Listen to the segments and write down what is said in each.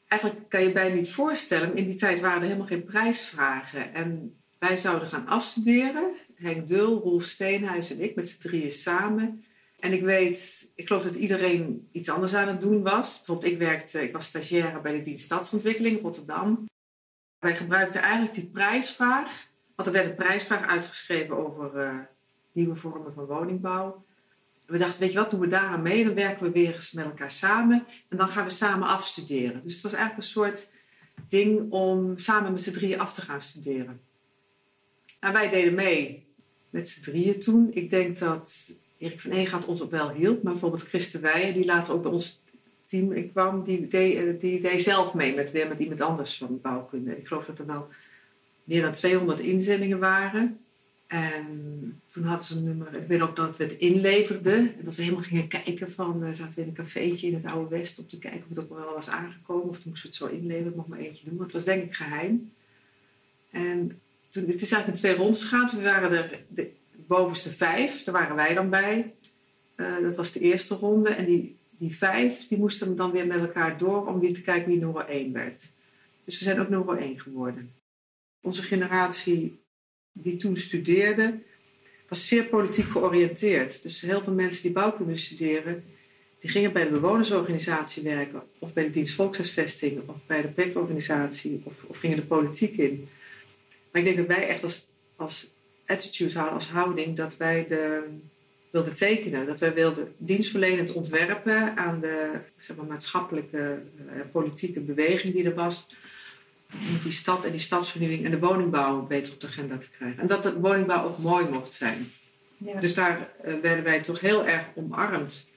eigenlijk kan je bijna niet voorstellen. In die tijd waren er helemaal geen prijsvragen. En wij zouden gaan afstuderen. Henk Dul, Roel Steenhuis en ik met z'n drieën samen. En ik geloof dat iedereen iets anders aan het doen was. Bijvoorbeeld ik was stagiaire bij de dienst Stadsontwikkeling Rotterdam. Wij gebruikten eigenlijk die prijsvraag. Want er werd een prijsvraag uitgeschreven over nieuwe vormen van woningbouw. En we dachten, weet je wat, doen we daar aan mee? Dan werken we weer eens met elkaar samen. En dan gaan we samen afstuderen. Dus het was eigenlijk een soort ding om samen met z'n drieën af te gaan studeren. En wij deden mee met z'n drieën toen. Ik denk dat Erik van Eegaard ons ook wel hielp. Maar bijvoorbeeld Chris de Weijer, die later ook bij ons team kwam, die deed zelf mee met iemand anders van bouwkunde. Ik geloof dat er wel meer dan 200 inzendingen waren. En toen hadden ze een nummer. Ik weet ook dat we het inleverden. En dat we helemaal gingen kijken zaten we in een cafeetje in het Oude West om te kijken of het ook wel was aangekomen. Of toen moesten we het zo inleveren. Ik mocht maar eentje doen. Want het was denk ik geheim. En toen, het is eigenlijk in 2 rondes gegaan. We waren er de bovenste 5. Daar waren wij dan bij. Dat was de eerste ronde. En die 5 die moesten dan weer met elkaar door om weer te kijken wie nummer 1 werd. Dus we zijn ook nummer 1 geworden. Onze generatie die toen studeerde, was zeer politiek georiënteerd. Dus heel veel mensen die bouwkunde studeren, die gingen bij de bewonersorganisatie werken, of bij de dienst Volkshuisvesting, of bij de projectorganisatie, of gingen de politiek in. Maar ik denk dat wij echt als attitude hadden, als houding, dat wij wilden tekenen. Dat wij wilden dienstverlenend ontwerpen aan de maatschappelijke, politieke beweging die er was. Om die stad en die stadsvernieuwing en de woningbouw beter op de agenda te krijgen. En dat de woningbouw ook mooi mocht zijn. Ja. Dus daar werden wij toch heel erg omarmd.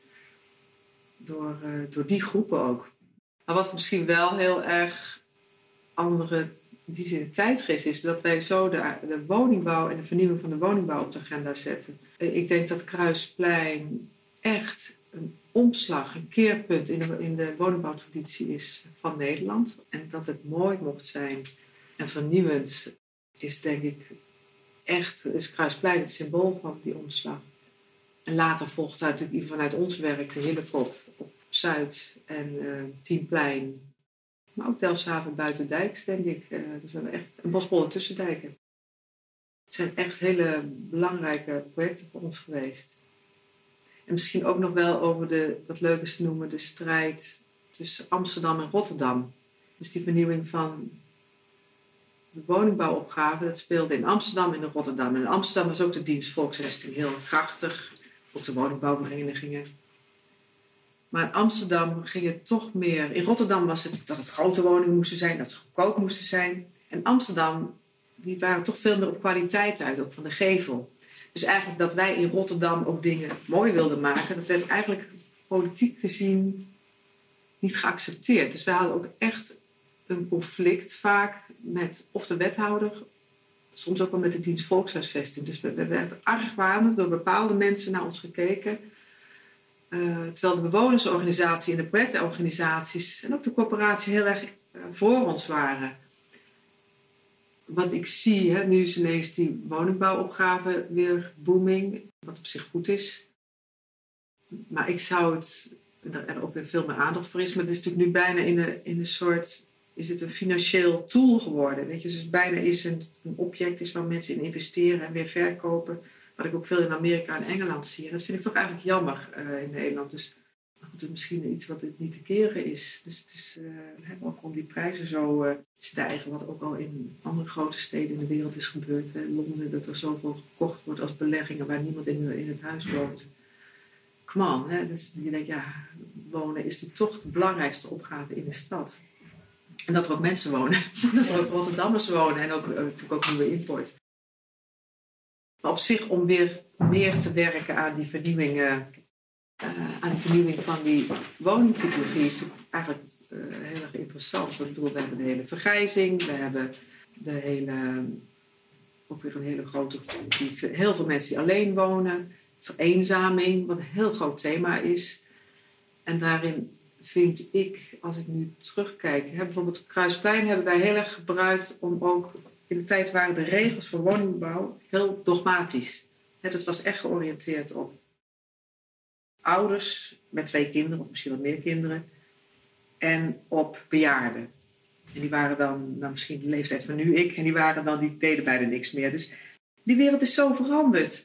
Door die groepen ook. Maar wat misschien wel heel erg andere in die zin tijdgeest is, dat wij zo de woningbouw en de vernieuwing van de woningbouw op de agenda zetten. Ik denk dat Kruisplein echt een omslag, een keerpunt in de woningbouwtraditie is van Nederland. En dat het mooi mocht zijn en vernieuwend is, denk ik, is Kruisplein het symbool van die omslag. En later volgt natuurlijk vanuit ons werk de Hillekop op Zuid en Tienplein. Maar ook Delfshaven buitendijks, denk ik. Dus we hebben echt een Bospolder tussendijken. Het zijn echt hele belangrijke projecten voor ons geweest. En misschien ook nog wel over wat leuk is te noemen, de strijd tussen Amsterdam en Rotterdam. Dus die vernieuwing van de woningbouwopgave, dat speelde in Amsterdam en in Rotterdam. En in Amsterdam was ook de dienst Volkshuisvesting heel krachtig. Ook de woningbouwverenigingen. Maar in Amsterdam ging het toch meer. In Rotterdam was het dat het grote woningen moesten zijn, dat ze goedkoop moesten zijn. En Amsterdam, die waren toch veel meer op kwaliteit uit, ook van de gevel. Dus eigenlijk dat wij in Rotterdam ook dingen mooi wilden maken, dat werd eigenlijk politiek gezien niet geaccepteerd. Dus wij hadden ook echt een conflict vaak met of de wethouder, soms ook wel met de dienst Volkshuisvesting. Dus we werden argwanend door bepaalde mensen naar ons gekeken. Terwijl de bewonersorganisatie en de projectorganisaties en ook de corporatie heel erg voor ons waren. Wat ik zie, nu is ineens die woningbouwopgave weer booming, wat op zich goed is. Maar ik zou er ook weer veel meer aandacht voor is, maar het is natuurlijk nu bijna in een soort, is het een financieel tool geworden. Weet je? Dus bijna is een object is waar mensen in investeren en weer verkopen. Wat ik ook veel in Amerika en Engeland zie. En dat vind ik toch eigenlijk jammer in Nederland. Dus het is misschien iets wat niet te keren is. Dus het is ook om die prijzen zo stijgen. Wat ook al in andere grote steden in de wereld is gebeurd. Londen, dat er zoveel gekocht wordt als beleggingen waar niemand in het huis woont. Come on. Dus je denkt, wonen is natuurlijk toch de belangrijkste opgave in de stad. En dat er ook mensen wonen. Dat er ook Rotterdammers wonen. En ook natuurlijk ook nieuwe import. Maar op zich om weer meer te werken aan die vernieuwing, van die woningtypologie is natuurlijk eigenlijk heel erg interessant. Ik bedoel, we hebben de hele vergrijzing, we hebben ook weer een hele grote groep, heel veel mensen die alleen wonen, vereenzaming, wat een heel groot thema is. En daarin vind ik, als ik nu terugkijk, bijvoorbeeld Kruisplein hebben wij heel erg gebruikt om ook. In de tijd waren de regels voor woningbouw heel dogmatisch. Dat was echt georiënteerd op ouders met 2 kinderen of misschien wat meer kinderen. en op bejaarden. En die waren dan misschien de leeftijd van nu ik. En die deden bijna niks meer. Dus die wereld is zo veranderd.